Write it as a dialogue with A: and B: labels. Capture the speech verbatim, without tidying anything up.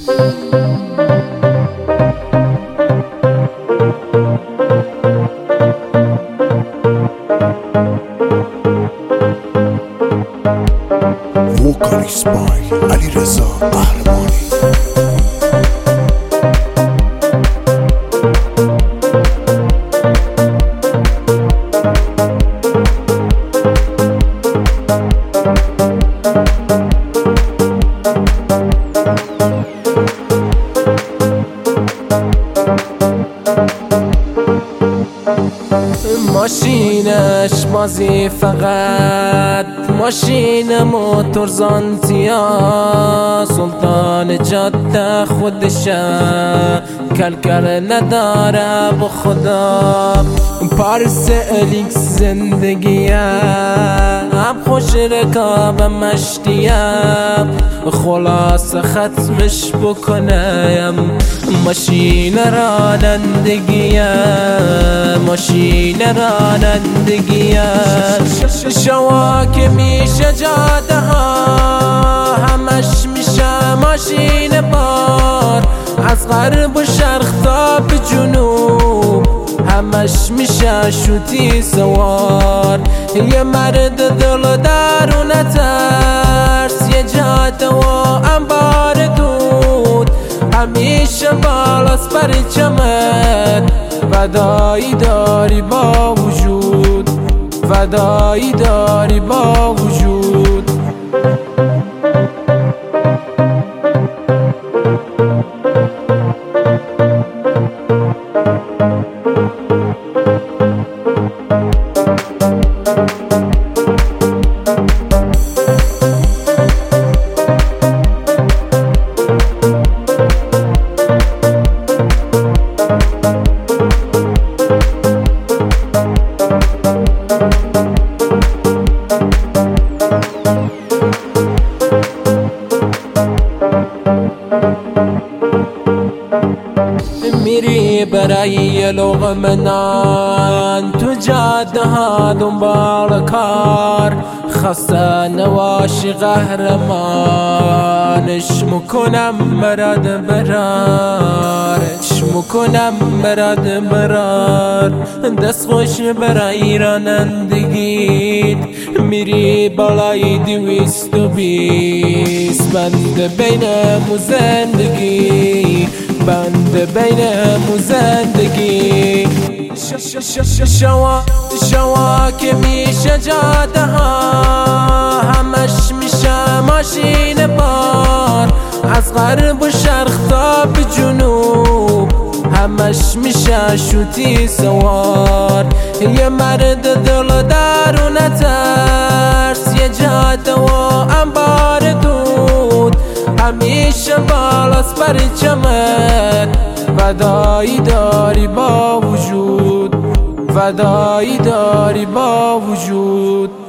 A: ووکالیست بای علیرضا قهرمانی.
B: ماشینش بازی فقط ماشین موتور زانتیا، سلطان جاده خودشه کلکل نداره با خدا. پارس الیکس زندگیه هم خوش رکاب مشتیه، خلاص ختمش بکنم ماشین رانندگیه، ماشین رانندگیه. شواک میشه جاده ها همش میشه ماشین بار، از غرب و شرق تا به جنوب همش میشه شوتی سوار. یه مرد دل و درون ترس، یه جاده و انبار دود، همیشه بالاست پرچمت، فدایی داری با وجود، فدایی داری با وجود. میری برای لقمه نان تو جاده ها دنبال کار، خسته نباشی قهرمانش میکنم برات برارش میکنم برات برار. دست خوش برای رانندگیت میری بالای دویست و بیست، بند بینمون زندگی، بند بینمون زندگی. شوا شوا که میشه جاده ها همش میشه ماشین بار، از غرب و شرق تا به جنوب همش میشه شوتی سوار. یه مرد دل و درون ترس، یه جاده و انبار دود، همیشه بالاست پرچمت، فدایی داری با وجود، فدایی داری با وجود.